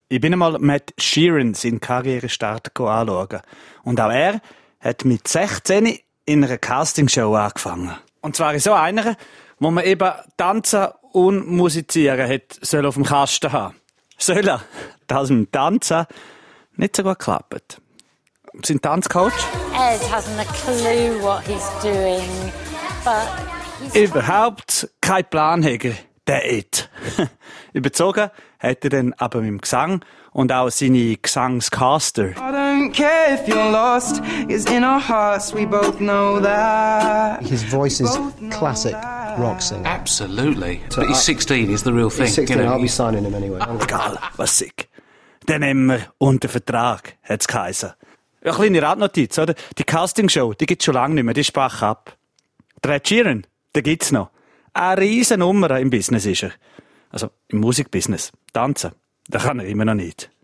Ich bin einmal Matt Sheeran seinen Karrierestart anschauen. Und auch er hat mit 16 in einer Castingshow angefangen. Und zwar in so einer, wo man eben tanzen und musizieren hat, soll auf dem Kasten haben. Soll er, dass mit dem Tanzen nicht so gut klappt. Sein Tanzcoach? Ed hasn't a clue what he's doing, but Überhaupt kein Plan hätte der Ed. Überzogen hat er dann aber mit dem Gesang und auch seine Gesangscaster. I don't care if you're lost, it's in our hearts, we both know that. His voice is classic rock singer. Absolutely. But he's 16, he's the real thing. He's 16, you know, I'll be signing him anyway. Egal, was sick. Den nehmen wir unter Vertrag, hat's geheißen. Eine kleine Randnotiz, oder? Die Castingshow, die gibt's schon lange nicht mehr, die ist bach ab. Der Ed Sheeran, den gibt's noch. Eine riesen Nummer im Business ist er. Also im Musikbusiness. Tanzen, das kann er immer noch nicht.